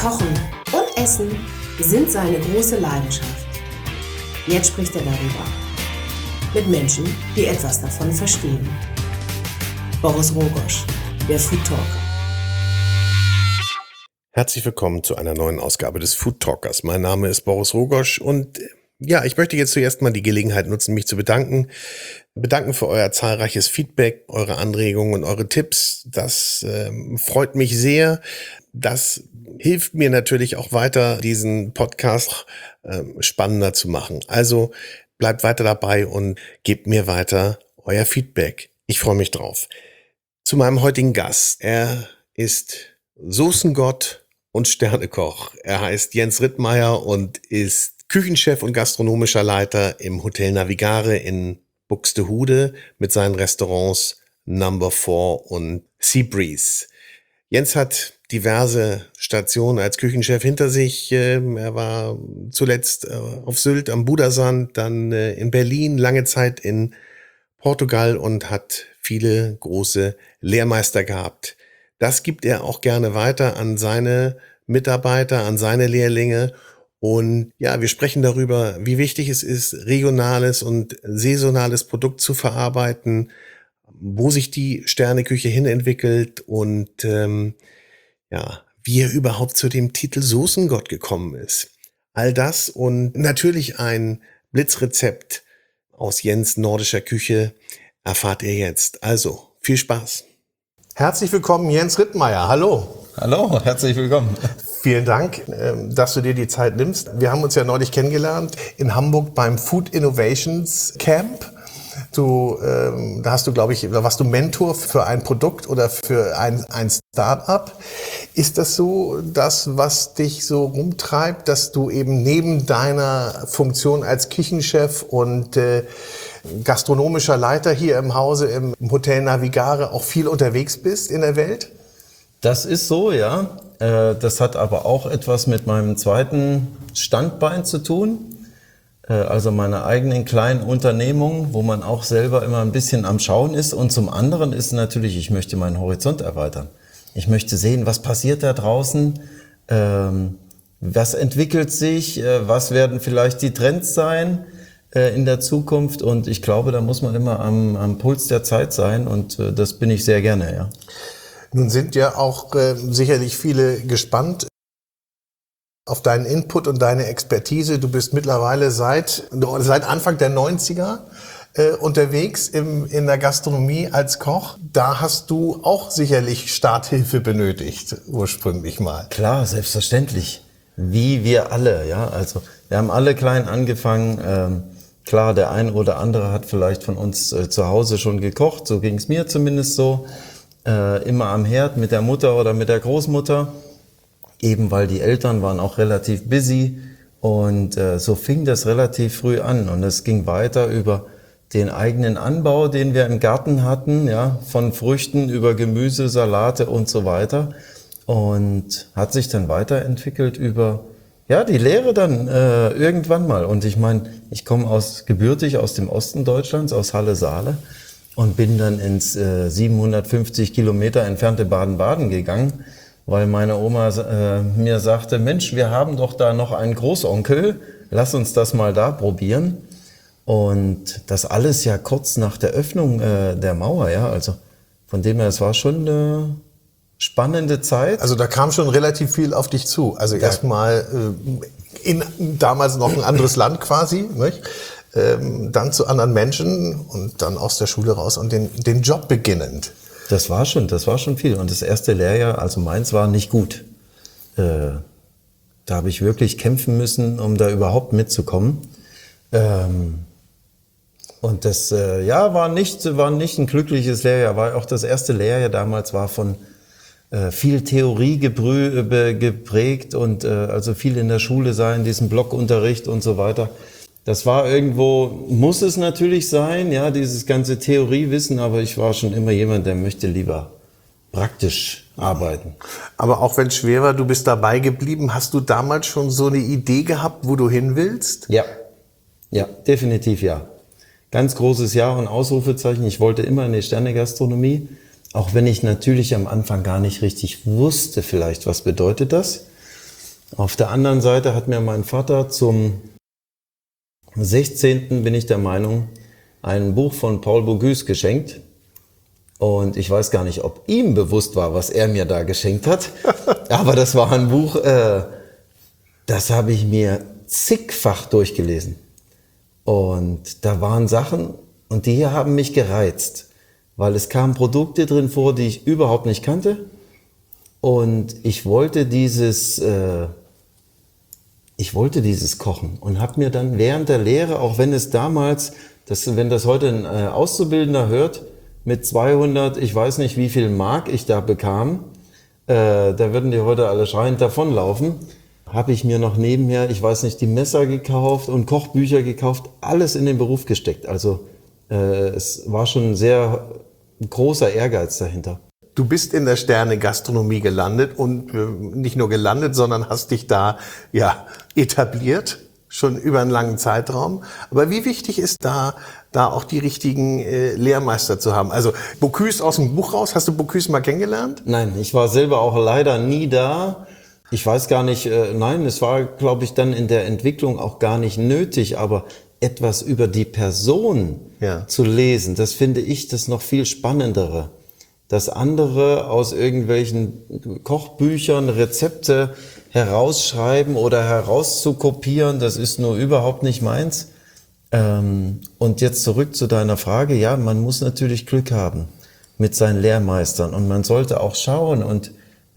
Kochen und Essen sind seine große Leidenschaft. Jetzt spricht er darüber. Mit Menschen, die etwas davon verstehen. Boris Rogosch, der Food Talker. Herzlich willkommen zu einer neuen Ausgabe des Food Talkers. Mein Name ist Boris Rogosch und ich möchte jetzt zuerst mal die Gelegenheit nutzen, mich zu bedanken. Bedanken für euer zahlreiches Feedback, eure Anregungen und eure Tipps. Das freut mich sehr. Das hilft mir natürlich auch weiter, diesen Podcast spannender zu machen. Also bleibt weiter dabei und gebt mir weiter euer Feedback. Ich freue mich drauf. Zu meinem heutigen Gast. Er ist Soßengott und Sternekoch. Er heißt Jens Rittmeier und ist Küchenchef und gastronomischer Leiter im Hotel Navigare in Buxtehude mit seinen Restaurants Number 4 und Sea Breeze. Jens hat diverse Stationen als Küchenchef hinter sich. Er war zuletzt auf Sylt am Budersand, dann in Berlin, lange Zeit in Portugal und hat viele große Lehrmeister gehabt. Das gibt er auch gerne weiter an seine Mitarbeiter, an seine Lehrlinge. Und wir sprechen darüber, wie wichtig es ist, regionales und saisonales Produkt zu verarbeiten, wo sich die Sterneküche hinentwickelt und wie er überhaupt zu dem Titel Soßengott gekommen ist. All das und natürlich ein Blitzrezept aus Jens' nordischer Küche erfahrt ihr jetzt. Also, viel Spaß. Herzlich willkommen, Jens Rittmeier. Hallo. Hallo, herzlich willkommen. Vielen Dank, dass du dir die Zeit nimmst. Wir haben uns ja neulich kennengelernt in Hamburg beim Food Innovations Camp. Da hast du, glaube ich, warst du Mentor für ein Produkt oder für ein Start-up. Ist das so das, was dich so rumtreibt, dass du eben neben deiner Funktion als Küchenchef und gastronomischer Leiter hier im Hause im Hotel Navigare auch viel unterwegs bist in der Welt? Das ist so, ja. Das hat aber auch etwas mit meinem zweiten Standbein zu tun. Also meiner eigenen kleinen Unternehmung, wo man auch selber immer ein bisschen am Schauen ist. Und zum anderen ist natürlich, ich möchte meinen Horizont erweitern. Ich möchte sehen, was passiert da draußen, was entwickelt sich, was werden vielleicht die Trends sein in der Zukunft. Und ich glaube, da muss man immer am Puls der Zeit sein und das bin ich sehr gerne, ja. Nun sind ja auch sicherlich viele gespannt auf deinen Input und deine Expertise. Du bist mittlerweile seit Anfang der 90er unterwegs in der Gastronomie als Koch. Da hast du auch sicherlich Starthilfe benötigt, ursprünglich mal. Klar, selbstverständlich. Wie wir alle, ja. Also wir haben alle klein angefangen. Klar, der ein oder andere hat vielleicht von uns zu Hause schon gekocht. So ging es mir zumindest so. Immer am Herd mit der Mutter oder mit der Großmutter. Eben weil die Eltern waren auch relativ busy und so fing das relativ früh an und es ging weiter über den eigenen Anbau, den wir im Garten hatten, ja, von Früchten über Gemüse, Salate und so weiter und hat sich dann weiterentwickelt über die Lehre dann irgendwann mal und ich meine, ich komme gebürtig aus dem Osten Deutschlands, aus Halle-Saale und bin dann ins 750 Kilometer entfernte Baden-Baden gegangen, weil meine Oma mir sagte, Mensch, wir haben doch da noch einen Großonkel, lass uns das mal da probieren. Und das alles ja kurz nach der Öffnung der Mauer, ja, also von dem her, es war schon eine spannende Zeit. Also da kam schon relativ viel auf dich zu. Also erstmal in damals noch ein anderes Land quasi, nicht? Dann zu anderen Menschen und dann aus der Schule raus und den Job beginnend. Das war schon viel. Und das erste Lehrjahr, also meins, war nicht gut. Da habe ich wirklich kämpfen müssen, um da überhaupt mitzukommen. Und das war nicht ein glückliches Lehrjahr. War auch das erste Lehrjahr damals war von viel Theorie geprägt und also viel in der Schule sein, diesen Blockunterricht und so weiter. Das war irgendwo, muss es natürlich sein, ja, dieses ganze Theoriewissen, aber ich war schon immer jemand, der möchte lieber praktisch arbeiten. Aber auch wenn es schwer war, du bist dabei geblieben, hast du damals schon so eine Idee gehabt, wo du hin willst? Ja, definitiv ja. Ganz großes Ja und Ausrufezeichen. Ich wollte immer in die Sternegastronomie, auch wenn ich natürlich am Anfang gar nicht richtig wusste vielleicht, was bedeutet das. Auf der anderen Seite hat mir mein Vater zum 16. bin ich der Meinung, ein Buch von Paul Bocuse geschenkt. Und ich weiß gar nicht, ob ihm bewusst war, was er mir da geschenkt hat. Aber das war ein Buch, das habe ich mir zigfach durchgelesen. Und da waren Sachen, und die hier haben mich gereizt, weil es kamen Produkte drin vor, die ich überhaupt nicht kannte. Und ich wollte dieses Kochen und habe mir dann während der Lehre, auch wenn es damals, wenn das heute ein Auszubildender hört, mit 200, ich weiß nicht wie viel Mark ich da bekam, da würden die heute alle schreiend davonlaufen, habe ich mir noch nebenher, ich weiß nicht, die Messer gekauft und Kochbücher gekauft, alles in den Beruf gesteckt. Also es war schon ein sehr großer Ehrgeiz dahinter. Du bist in der Sterne-Gastronomie gelandet und nicht nur gelandet, sondern hast dich da etabliert, schon über einen langen Zeitraum. Aber wie wichtig ist da auch die richtigen Lehrmeister zu haben? Also Bocuse aus dem Buch raus, hast du Bocuse mal kennengelernt? Nein, ich war selber auch leider nie da. Ich weiß gar nicht, nein, es war, glaube ich, dann in der Entwicklung auch gar nicht nötig, aber etwas über die Person zu lesen, das finde ich das noch viel Spannendere. Das andere aus irgendwelchen Kochbüchern Rezepte herausschreiben oder herauszukopieren, das ist nur überhaupt nicht meins. Und jetzt zurück zu deiner Frage, ja, man muss natürlich Glück haben mit seinen Lehrmeistern und man sollte auch schauen und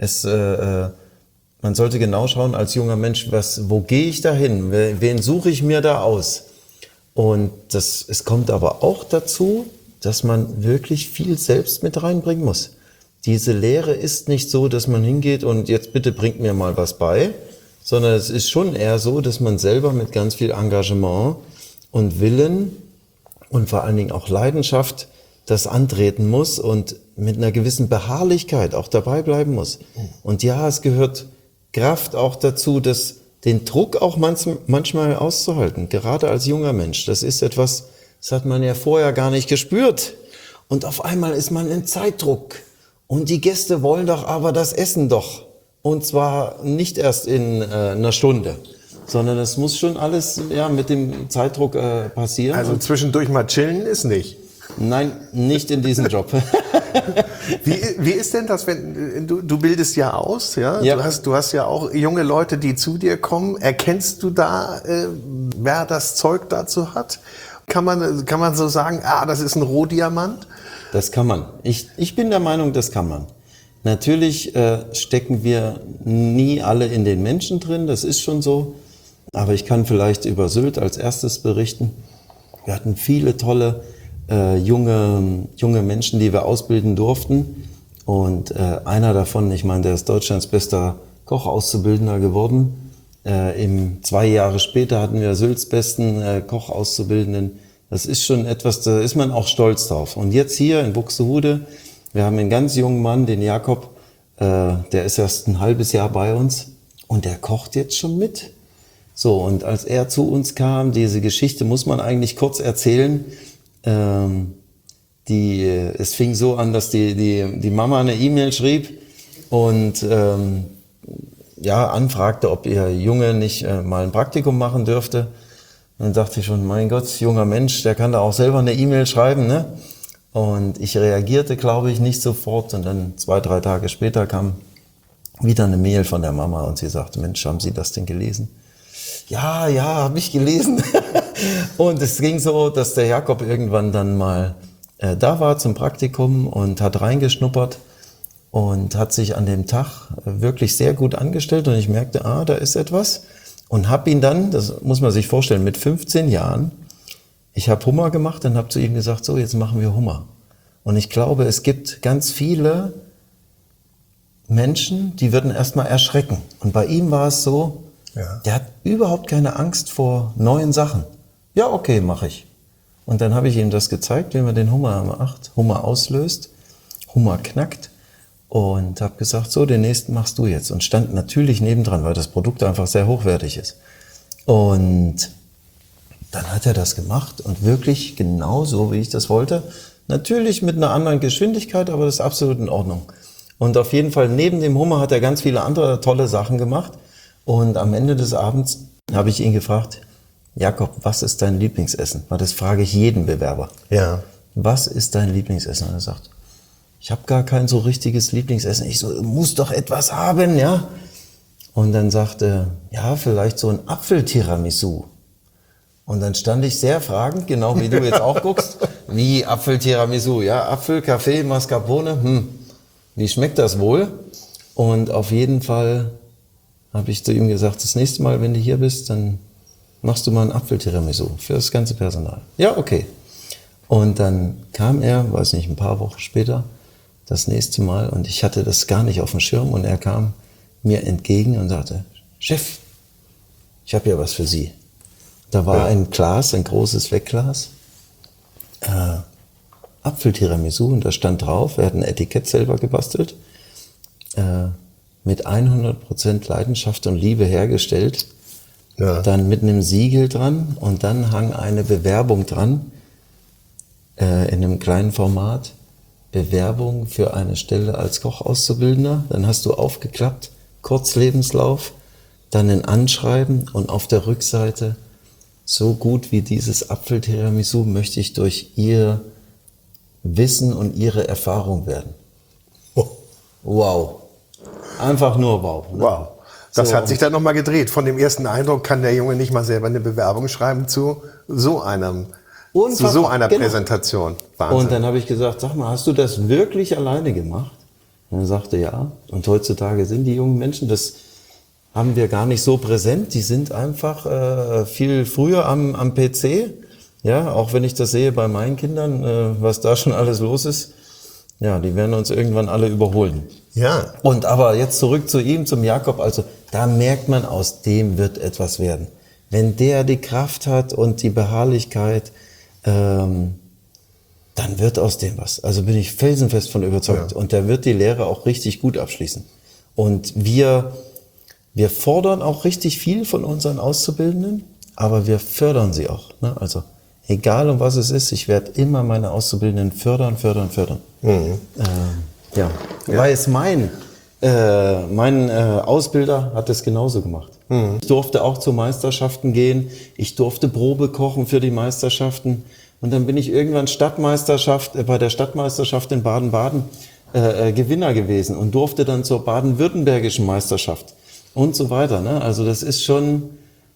man sollte genau schauen als junger Mensch, wo gehe ich da hin, wen suche ich mir da aus? Und es kommt aber auch dazu, dass man wirklich viel selbst mit reinbringen muss. Diese Lehre ist nicht so, dass man hingeht und jetzt bitte bringt mir mal was bei, sondern es ist schon eher so, dass man selber mit ganz viel Engagement und Willen und vor allen Dingen auch Leidenschaft das antreten muss und mit einer gewissen Beharrlichkeit auch dabei bleiben muss. Und ja, es gehört Kraft auch dazu, den Druck auch manchmal auszuhalten, gerade als junger Mensch. Das ist etwas, das hat man ja vorher gar nicht gespürt. Und auf einmal ist man in Zeitdruck. Und die Gäste wollen doch aber das Essen doch. Und zwar nicht erst in einer Stunde, sondern es muss schon alles mit dem Zeitdruck passieren. Also zwischendurch mal chillen ist nicht. Nein, nicht in diesem Job. Wie ist denn das, wenn du bildest ja aus, ja? Du hast ja auch junge Leute, die zu dir kommen. Erkennst du da, wer das Zeug dazu hat? Kann man so sagen, das ist ein Rohdiamant? Das kann man. Ich bin der Meinung, das kann man. Natürlich stecken wir nie alle in den Menschen drin, das ist schon so. Aber ich kann vielleicht über Sylt als erstes berichten. Wir hatten viele tolle junge Menschen, die wir ausbilden durften. Und einer davon, ich meine, der ist Deutschlands bester Kochauszubildender geworden. 2 Jahre später hatten wir Sylts besten Kochauszubildenden. Das ist schon etwas, da ist man auch stolz drauf. Und jetzt hier in Buxtehude, wir haben einen ganz jungen Mann, den Jakob, der ist erst ein halbes Jahr bei uns und der kocht jetzt schon mit. So, und als er zu uns kam, diese Geschichte muss man eigentlich kurz erzählen. Es fing so an, dass die Mama eine E-Mail schrieb und anfragte, ob ihr Junge nicht mal ein Praktikum machen dürfte. Und dann dachte ich schon, mein Gott, junger Mensch, der kann da auch selber eine E-Mail schreiben, ne? Und ich reagierte, glaube ich, nicht sofort. Und dann 2-3 Tage später kam wieder eine Mail von der Mama und sie sagte, Mensch, haben Sie das denn gelesen? Ja, habe ich gelesen. Und es ging so, dass der Jakob irgendwann dann mal da war zum Praktikum und hat reingeschnuppert und hat sich an dem Tag wirklich sehr gut angestellt. Und ich merkte, da ist etwas. Und habe ihn dann, das muss man sich vorstellen, mit 15 Jahren, ich habe Hummer gemacht und habe zu ihm gesagt, so, jetzt machen wir Hummer. Und ich glaube, es gibt ganz viele Menschen, die würden erstmal erschrecken. Und bei ihm war es so, der hat überhaupt keine Angst vor neuen Sachen. Ja, okay, mache ich. Und dann habe ich ihm das gezeigt, wie man den Hummer macht, Hummer auslöst, Hummer knackt. Und habe gesagt, so, den nächsten machst du jetzt. Und stand natürlich nebendran, weil das Produkt einfach sehr hochwertig ist. Und dann hat er das gemacht und wirklich genau so, wie ich das wollte. Natürlich mit einer anderen Geschwindigkeit, aber das ist absolut in Ordnung. Und auf jeden Fall neben dem Hummer hat er ganz viele andere tolle Sachen gemacht. Und am Ende des Abends habe ich ihn gefragt, Jakob, was ist dein Lieblingsessen? Weil das frage ich jeden Bewerber. Ja. Was ist dein Lieblingsessen? Und er sagt, ich habe gar kein so richtiges Lieblingsessen. Ich so, muss doch etwas haben, ja? Und dann sagte, ja, vielleicht so ein Apfeltiramisu. Und dann stand ich sehr fragend, genau wie du jetzt auch guckst. Wie Apfeltiramisu? Ja, Apfel, Kaffee, Mascarpone. Wie schmeckt das wohl? Und auf jeden Fall habe ich zu ihm gesagt, das nächste Mal, wenn du hier bist, dann machst du mal ein Apfeltiramisu für das ganze Personal. Ja, okay. Und dann kam er, weiß nicht, ein paar Wochen später, das nächste Mal, und ich hatte das gar nicht auf dem Schirm, und er kam mir entgegen und sagte, Chef, ich habe ja was für Sie. Da war ein Glas, ein großes Wegglas, Apfeltiramisu, und da stand drauf, er hat ein Etikett selber gebastelt, mit 100% Leidenschaft und Liebe hergestellt, dann mit einem Siegel dran, und dann hang eine Bewerbung dran, in einem kleinen Format, Bewerbung für eine Stelle als Kochauszubildender. Dann hast du aufgeklappt, Kurzlebenslauf, dann ein Anschreiben, und auf der Rückseite, so gut wie dieses Apfeltiramisu möchte ich durch Ihr Wissen und Ihre Erfahrung werden. Wow. Einfach nur wow. Ne? Wow. Das So. hat sich dann nochmal gedreht. Von dem ersten Eindruck kann der Junge nicht mal selber eine Bewerbung schreiben zu so einer Präsentation. Wahnsinn. Und dann habe ich gesagt, sag mal, hast du das wirklich alleine gemacht? Und er sagte, ja. Und heutzutage sind die jungen Menschen, das haben wir gar nicht so präsent. Die sind einfach viel früher am PC. Ja, auch wenn ich das sehe bei meinen Kindern, was da schon alles los ist. Ja, die werden uns irgendwann alle überholen. Ja. Und aber jetzt zurück zu ihm, zum Jakob. Also da merkt man, aus dem wird etwas werden. Wenn der die Kraft hat und die Beharrlichkeit, dann wird aus dem was. Also bin ich felsenfest von überzeugt. Ja. Und der wird die Lehre auch richtig gut abschließen. Und wir fordern auch richtig viel von unseren Auszubildenden, aber wir fördern sie auch. Ne? Also egal um was es ist, ich werde immer meine Auszubildenden fördern. Mhm. Weil es mein Ausbilder hat es genauso gemacht. Ich durfte auch zu Meisterschaften gehen, ich durfte Probe kochen für die Meisterschaften, und dann bin ich irgendwann bei der Stadtmeisterschaft in Baden-Baden Gewinner gewesen und durfte dann zur baden-württembergischen Meisterschaft und so weiter. Ne? Also das ist schon,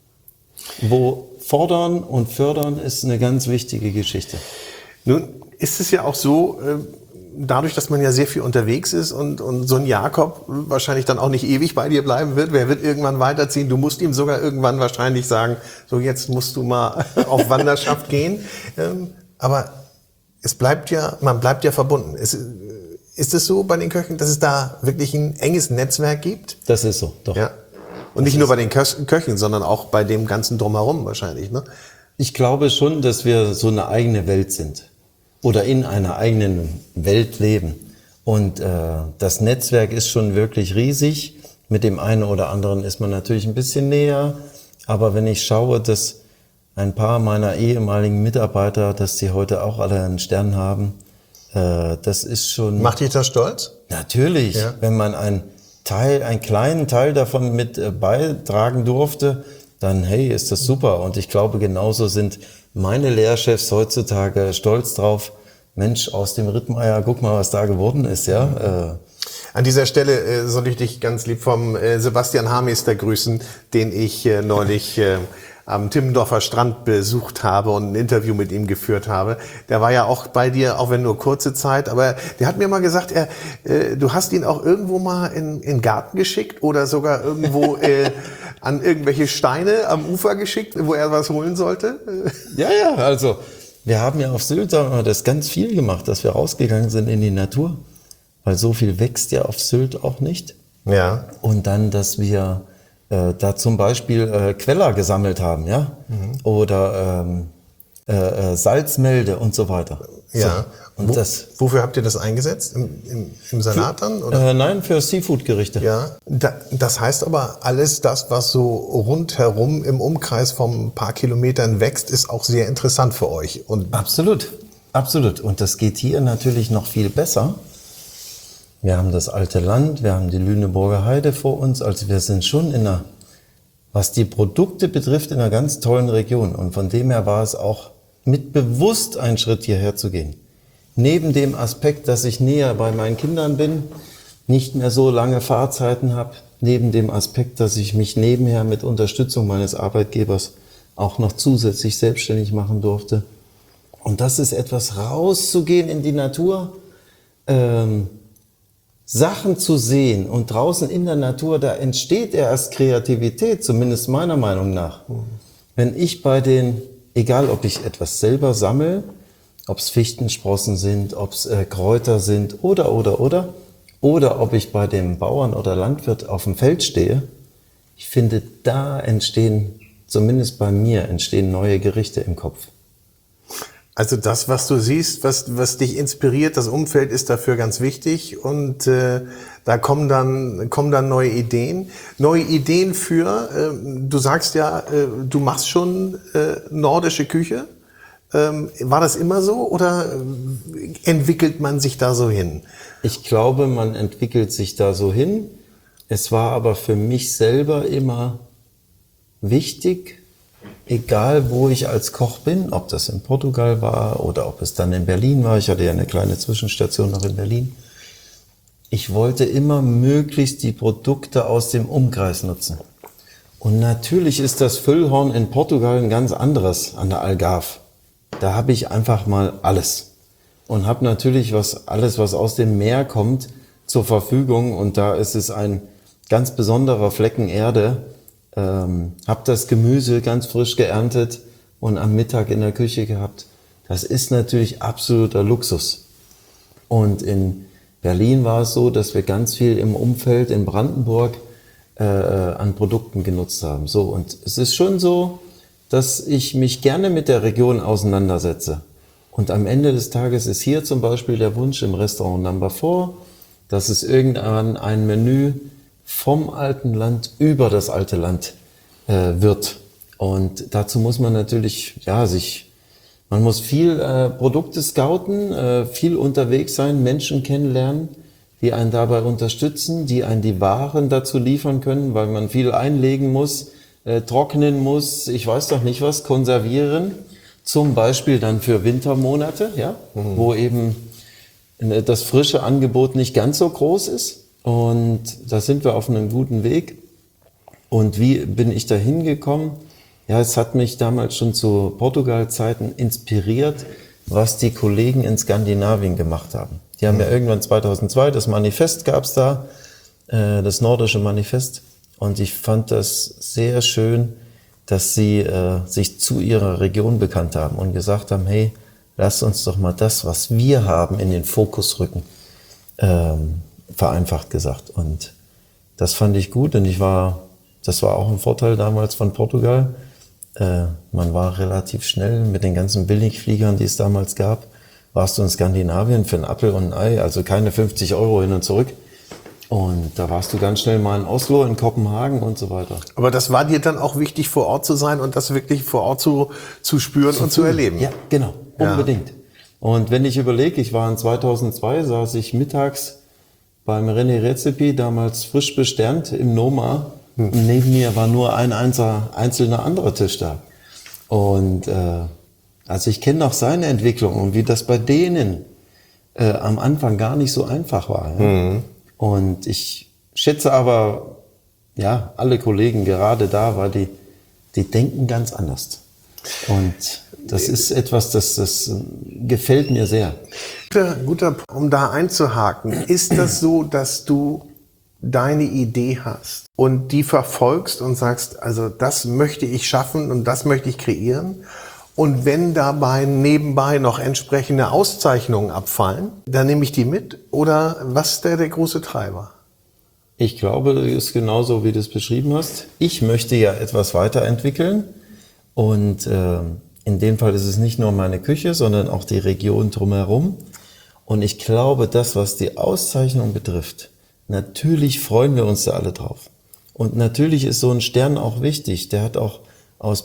wo fordern und fördern ist eine ganz wichtige Geschichte. Nun ist es ja auch so, dadurch, dass man ja sehr viel unterwegs ist und so ein Jakob wahrscheinlich dann auch nicht ewig bei dir bleiben wird, wer wird irgendwann weiterziehen? Du musst ihm sogar irgendwann wahrscheinlich sagen, so jetzt musst du mal auf Wanderschaft gehen. Aber man bleibt ja verbunden. Ist es so bei den Köchen, dass es da wirklich ein enges Netzwerk gibt? Das ist so, doch. Ja. Und nicht nur bei den Köchen, sondern auch bei dem ganzen Drumherum wahrscheinlich, ne? Ich glaube schon, dass wir so eine eigene Welt sind oder in einer eigenen Welt leben. Und das Netzwerk ist schon wirklich riesig. Mit dem einen oder anderen ist man natürlich ein bisschen näher. Aber wenn ich schaue, dass ein paar meiner ehemaligen Mitarbeiter, dass sie heute auch alle einen Stern haben, das ist schon... Macht dich das stolz? Natürlich, Ja. wenn man einen kleinen Teil davon mit beitragen durfte, dann hey, ist das super. Und ich glaube, genauso sind meine Lehrchefs heutzutage stolz drauf. Mensch, aus dem Rittmeier, guck mal, was da geworden ist, ja. An dieser Stelle soll ich dich ganz lieb vom Sebastian Hamester grüßen, den ich neulich am Timmendorfer Strand besucht habe und ein Interview mit ihm geführt habe. Der war ja auch bei dir, auch wenn nur kurze Zeit, aber der hat mir mal gesagt, du hast ihn auch irgendwo mal in den Garten geschickt oder sogar irgendwo an irgendwelche Steine am Ufer geschickt, wo er was holen sollte. Ja, also wir haben ja auf Sylt das ganz viel gemacht, dass wir rausgegangen sind in die Natur, weil so viel wächst ja auf Sylt auch nicht. Ja. Und dann, dass wir da zum Beispiel Queller gesammelt haben, ja, oder Salzmelde und so weiter. Ja. So. Und wofür habt ihr das eingesetzt? Im Salat dann? Oder? Nein, für Seafood-Gerichte. Ja. Das heißt aber, alles das, was so rundherum im Umkreis von ein paar Kilometern wächst, ist auch sehr interessant für euch. Und Absolut. Und das geht hier natürlich noch viel besser. Wir haben das alte Land, wir haben die Lüneburger Heide vor uns, also wir sind schon in einer was die Produkte betrifft, in einer ganz tollen Region. Und von dem her war es auch mit bewusst ein Schritt hierher zu gehen. Neben dem Aspekt, dass ich näher bei meinen Kindern bin, nicht mehr so lange Fahrzeiten habe, neben dem Aspekt, dass ich mich nebenher mit Unterstützung meines Arbeitgebers auch noch zusätzlich selbstständig machen durfte. Und das ist etwas, rauszugehen in die Natur, Sachen zu sehen, und draußen in der Natur, da entsteht erst Kreativität, zumindest meiner Meinung nach. Wenn ich egal ob ich etwas selber sammle, ob es Fichtensprossen sind, ob es Kräuter sind oder ob ich bei dem Bauern oder Landwirt auf dem Feld stehe, ich finde, da entstehen, zumindest bei mir, neue Gerichte im Kopf. Also das, was du siehst, was dich inspiriert, das Umfeld ist dafür ganz wichtig, und da kommen dann neue Ideen. Neue Ideen du sagst ja, du machst schon nordische Küche. War das immer so oder entwickelt man sich da so hin? Ich glaube, man entwickelt sich da so hin. Es war aber für mich selber immer wichtig, egal wo ich als Koch bin, ob das in Portugal war oder ob es dann in Berlin war. Ich hatte ja eine kleine Zwischenstation noch in Berlin. Ich wollte immer möglichst die Produkte aus dem Umkreis nutzen. Und natürlich ist das Füllhorn in Portugal ein ganz anderes an der Algarve. Da habe ich einfach mal alles und habe natürlich alles, was aus dem Meer kommt, zur Verfügung. Und da ist es ein ganz besonderer Flecken Erde. Habe das Gemüse ganz frisch geerntet und am Mittag in der Küche gehabt. Das ist natürlich absoluter Luxus. Und in Berlin war es so, dass wir ganz viel im Umfeld in Brandenburg an Produkten genutzt haben. So, und es ist schon so, dass ich mich gerne mit der Region auseinandersetze. Und am Ende des Tages ist hier zum Beispiel der Wunsch im Restaurant Number 4, dass es irgendwann ein Menü vom alten Land über das alte Land wird. Und dazu muss man natürlich, man muss viel Produkte scouten, viel unterwegs sein, Menschen kennenlernen, die einen dabei unterstützen, die einen die Waren dazu liefern können, weil man viel einlegen muss, trocknen muss, ich weiß doch nicht was, konservieren, zum Beispiel dann für Wintermonate, wo eben das frische Angebot nicht ganz so groß ist. Und da sind wir auf einem guten Weg. Und wie bin ich da hingekommen? Ja, es hat mich damals schon zu Portugal-Zeiten inspiriert, was die Kollegen in Skandinavien gemacht haben. Die haben ja irgendwann 2002, das Manifest gab's da, das nordische Manifest. Und ich fand das sehr schön, dass sie sich zu ihrer Region bekannt haben und gesagt haben, hey, lass uns doch mal das, was wir haben, in den Fokus rücken, vereinfacht gesagt. Und das fand ich gut, und das war auch ein Vorteil damals von Portugal. Man war relativ schnell mit den ganzen Billigfliegern, die es damals gab, warst du in Skandinavien für einen Apfel und ein Ei, also keine 50 € hin und zurück. Und da warst du ganz schnell mal in Oslo, in Kopenhagen und so weiter. Aber das war dir dann auch wichtig, vor Ort zu sein und das wirklich vor Ort zu spüren und zu erleben? Ja, genau, unbedingt. Ja. Und wenn ich überlege, ich war in 2002, saß ich mittags beim René Redzepi, damals frisch besternt, im Noma. Neben mir war nur ein einzelner anderer Tisch da. Und also ich kenne noch seine Entwicklung und wie das bei denen am Anfang gar nicht so einfach war. Ja? Und ich schätze aber, alle Kollegen gerade da, weil die denken ganz anders. Und das ist etwas, das gefällt mir sehr. Guter, um da einzuhaken, ist das so, dass du deine Idee hast und die verfolgst und sagst, also das möchte ich schaffen und das möchte ich kreieren? Und wenn dabei nebenbei noch entsprechende Auszeichnungen abfallen, dann nehme ich die mit? Oder was ist der große Treiber? Ich glaube, das ist genauso, wie du es beschrieben hast. Ich möchte ja etwas weiterentwickeln. Und in dem Fall ist es nicht nur meine Küche, sondern auch die Region drumherum. Und ich glaube, das, was die Auszeichnung betrifft, natürlich freuen wir uns da alle drauf. Und natürlich ist so ein Stern auch wichtig. Der hat auch aus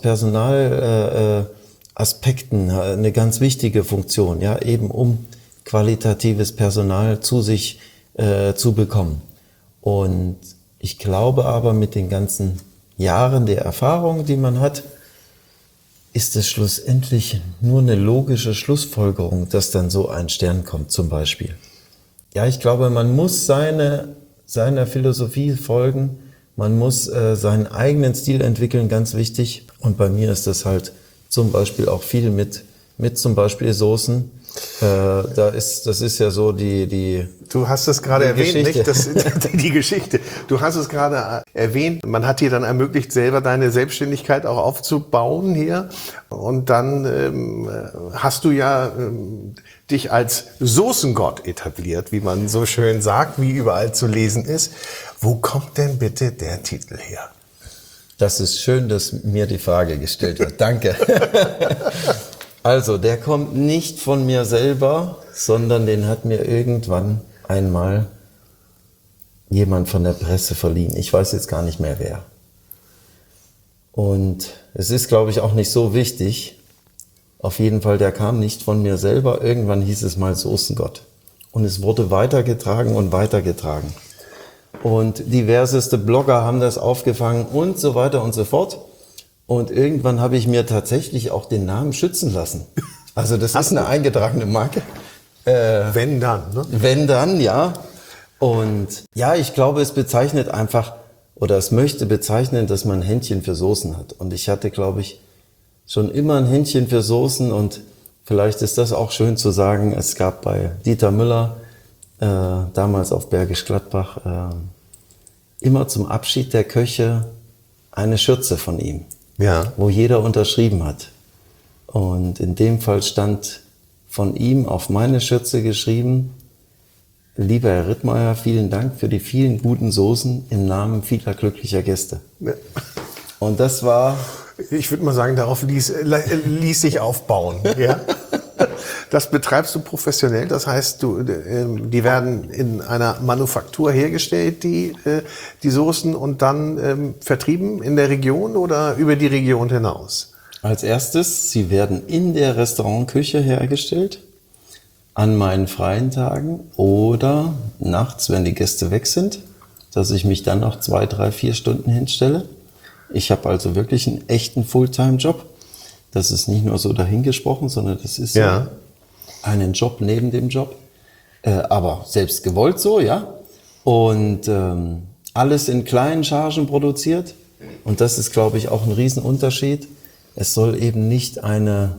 Personalaspekten eine ganz wichtige Funktion, ja, eben um qualitatives Personal zu sich zu bekommen. Und ich glaube aber, mit den ganzen Jahren der Erfahrung, die man hat, ist es schlussendlich nur eine logische Schlussfolgerung, dass dann so ein Stern kommt zum Beispiel. Ja, ich glaube, man muss seiner Philosophie folgen, man muss seinen eigenen Stil entwickeln, ganz wichtig. Und bei mir ist das halt zum Beispiel auch viel mit zum Beispiel Soßen. Das ist ja so die Du hast es gerade erwähnt, Geschichte. nicht? Die Geschichte. Du hast es gerade erwähnt. Man hat dir dann ermöglicht, selber deine Selbstständigkeit auch aufzubauen hier. Und dann hast du ja dich als Soßengott etabliert, wie man so schön sagt, wie überall zu lesen ist. Wo kommt denn bitte der Titel her? Das ist schön, dass mir die Frage gestellt wird. Danke. Also, der kommt nicht von mir selber, sondern den hat mir irgendwann einmal jemand von der Presse verliehen. Ich weiß jetzt gar nicht mehr wer. Und es ist, glaube ich, auch nicht so wichtig. Auf jeden Fall, der kam nicht von mir selber. Irgendwann hieß es mal Soßengott. Und es wurde weitergetragen und weitergetragen. Und diverseste Blogger haben das aufgefangen und so weiter und so fort. Und irgendwann habe ich mir tatsächlich auch den Namen schützen lassen. Also das ist eine eingetragene Marke. Wenn dann, ne? Wenn dann, ja. Und ja, ich glaube, es bezeichnet einfach, oder es möchte bezeichnen, dass man ein Händchen für Soßen hat. Und ich hatte, glaube ich, schon immer ein Händchen für Soßen. Und vielleicht ist das auch schön zu sagen, es gab bei Dieter Müller, damals auf Bergisch Gladbach, immer zum Abschied der Köche eine Schürze von ihm. Ja. Wo jeder unterschrieben hat. Und in dem Fall stand von ihm auf meine Schürze geschrieben: Lieber Herr Rittmeier, vielen Dank für die vielen guten Soßen im Namen vieler glücklicher Gäste. Ja. Und das war... Ich würde mal sagen, darauf ließ sich aufbauen. Ja? Das betreibst du professionell, das heißt, die werden in einer Manufaktur hergestellt, die Soßen, und dann vertrieben in der Region oder über die Region hinaus? Als erstes, sie werden in der Restaurantküche hergestellt, an meinen freien Tagen oder nachts, wenn die Gäste weg sind, dass ich mich dann noch 2, 3, 4 Stunden hinstelle. Ich habe also wirklich einen echten Fulltime-Job. Das ist nicht nur so dahingesprochen, sondern das ist ja so einen Job neben dem Job. Aber selbst gewollt so, ja. Und alles in kleinen Chargen produziert. Und das ist, glaube ich, auch ein Riesenunterschied. Es soll eben nicht eine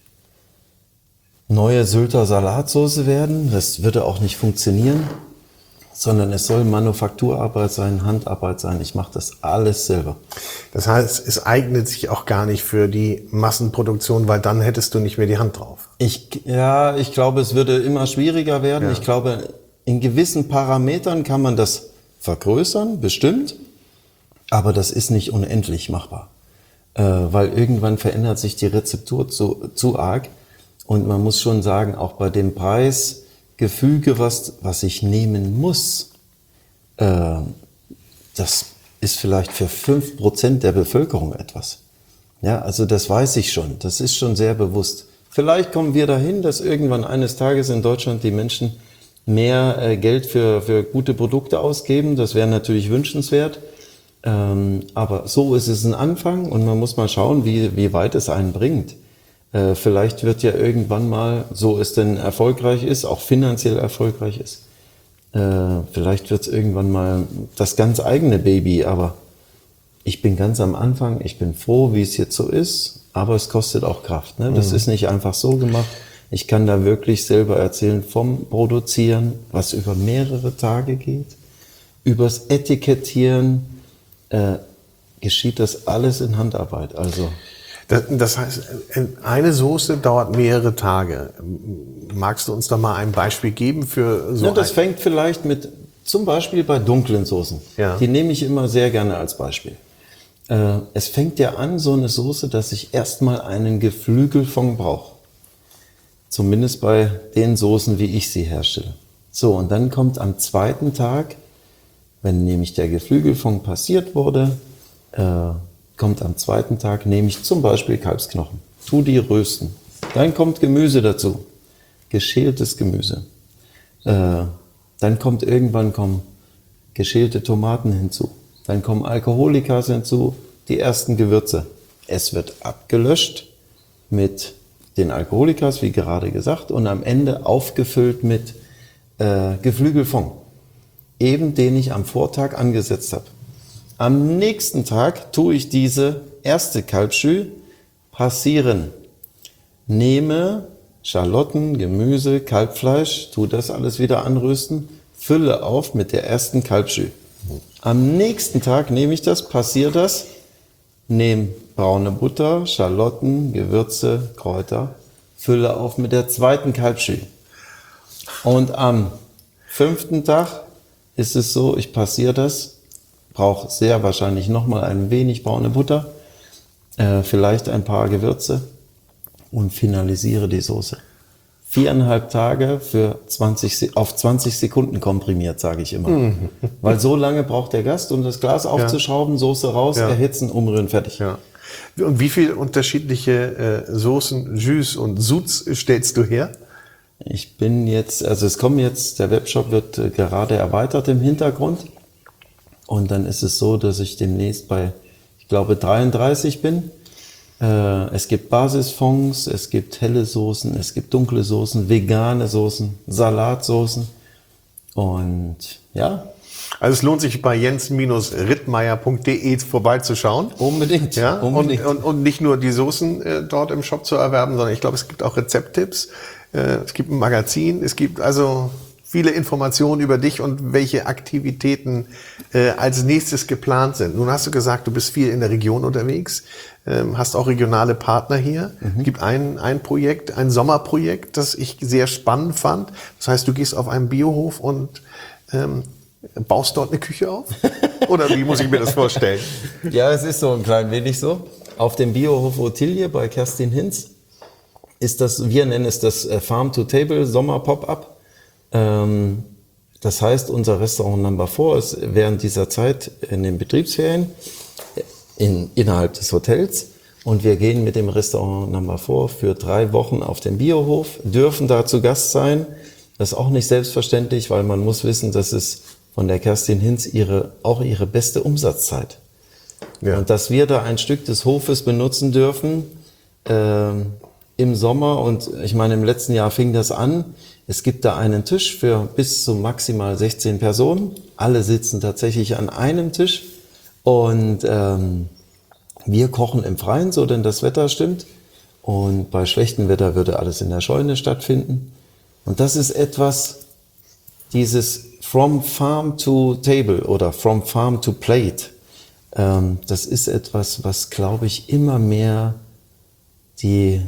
neue Sylter Salatsauce werden. Das würde auch nicht funktionieren. Sondern es soll Manufakturarbeit sein, Handarbeit sein. Ich mache das alles selber. Das heißt, es eignet sich auch gar nicht für die Massenproduktion, weil dann hättest du nicht mehr die Hand drauf. Ich glaube, es würde immer schwieriger werden. Ja. Ich glaube, in gewissen Parametern kann man das vergrößern, bestimmt. Aber das ist nicht unendlich machbar. Weil irgendwann verändert sich die Rezeptur zu arg. Und man muss schon sagen, auch bei dem Preisgefüge, was ich nehmen muss, das ist vielleicht für 5% der Bevölkerung etwas. Ja, also das weiß ich schon. Das ist schon sehr bewusst. Vielleicht kommen wir dahin, dass irgendwann eines Tages in Deutschland die Menschen mehr Geld für gute Produkte ausgeben. Das wäre natürlich wünschenswert. Aber so ist es ein Anfang und man muss mal schauen, wie weit es einen bringt. Vielleicht wird ja irgendwann mal, so es denn erfolgreich ist, auch finanziell erfolgreich ist, vielleicht wird es irgendwann mal das ganz eigene Baby, aber ich bin ganz am Anfang, ich bin froh, wie es jetzt so ist, aber es kostet auch Kraft. Ne? Das ist nicht einfach so gemacht. Ich kann da wirklich selber erzählen vom Produzieren, was über mehrere Tage geht, übers Etikettieren, geschieht das alles in Handarbeit. Also das heißt, eine Soße dauert mehrere Tage. Magst du uns da mal ein Beispiel geben für so? Ja, das fängt vielleicht mit, zum Beispiel bei dunklen Soßen. Ja. Die nehme ich immer sehr gerne als Beispiel. Es fängt ja an, so eine Soße, dass ich erstmal einen Geflügelfond brauche. Zumindest bei den Soßen, wie ich sie herstelle. So, und dann kommt am zweiten Tag, wenn nämlich der Geflügelfond passiert wurde, kommt am zweiten Tag, nehme ich zum Beispiel Kalbsknochen, tu die rösten. Dann kommt Gemüse dazu, geschältes Gemüse. Dann kommt irgendwann geschälte Tomaten hinzu. Dann kommen Alkoholikas hinzu, die ersten Gewürze. Es wird abgelöscht mit den Alkoholikas, wie gerade gesagt, und am Ende aufgefüllt mit Geflügelfond, eben den ich am Vortag angesetzt habe. Am nächsten Tag tue ich diese erste Kalbschü passieren. Nehme Schalotten, Gemüse, Kalbfleisch, tue das alles wieder anrösten, fülle auf mit der ersten Kalbschü. Am nächsten Tag nehme ich das, passiere das, nehme braune Butter, Schalotten, Gewürze, Kräuter, fülle auf mit der zweiten Kalbschü. Und am 5. Tag ist es so, ich passiere das, brauche sehr wahrscheinlich nochmal ein wenig braune Butter, vielleicht ein paar Gewürze und finalisiere die Soße. 4,5 Tage auf 20 Sekunden komprimiert, sage ich immer. Weil so lange braucht der Gast, um das Glas aufzuschrauben, Soße raus, erhitzen, umrühren, fertig. Ja. Und wie viele unterschiedliche Soßen, Jus und Suds stellst du her? Ich bin jetzt, also es kommen jetzt, der Webshop wird gerade erweitert im Hintergrund. Und dann ist es so, dass ich demnächst bei, ich glaube, 33 bin. Es gibt Basisfonds, es gibt helle Soßen, es gibt dunkle Soßen, vegane Soßen, Salatsoßen. Und ja. Also es lohnt sich bei jens-rittmeier.de vorbeizuschauen. Unbedingt. Ja? Unbedingt. Und nicht nur die Soßen dort im Shop zu erwerben, sondern ich glaube, es gibt auch Rezepttipps. Es gibt ein Magazin, es gibt also viele Informationen über dich und welche Aktivitäten als nächstes geplant sind. Nun hast du gesagt, du bist viel in der Region unterwegs, hast auch regionale Partner hier. Es gibt ein Projekt, ein Sommerprojekt, das ich sehr spannend fand. Das heißt, du gehst auf einen Biohof und baust dort eine Küche auf? Oder wie muss ich mir das vorstellen? Ja, es ist so ein klein wenig so. Auf dem Biohof Ottilie bei Kerstin Hinz ist das, wir nennen es das Farm-to-Table Sommer-Pop-Up. Das heißt, unser Restaurant Number 4 ist während dieser Zeit in den Betriebsferien innerhalb des Hotels und wir gehen mit dem Restaurant Number 4 für 3 Wochen auf den Biohof, dürfen da zu Gast sein. Das ist auch nicht selbstverständlich, weil man muss wissen, dass es von der Kerstin Hinz auch ihre beste Umsatzzeit. Ja. Und dass wir da ein Stück des Hofes benutzen dürfen im Sommer, und ich meine, im letzten Jahr fing das an. Es gibt da einen Tisch für bis zu maximal 16 Personen. Alle sitzen tatsächlich an einem Tisch und wir kochen im Freien, so denn das Wetter stimmt. Und bei schlechtem Wetter würde alles in der Scheune stattfinden. Und das ist etwas, dieses From Farm to Table oder From Farm to Plate. Das ist etwas, was, glaube ich, immer mehr die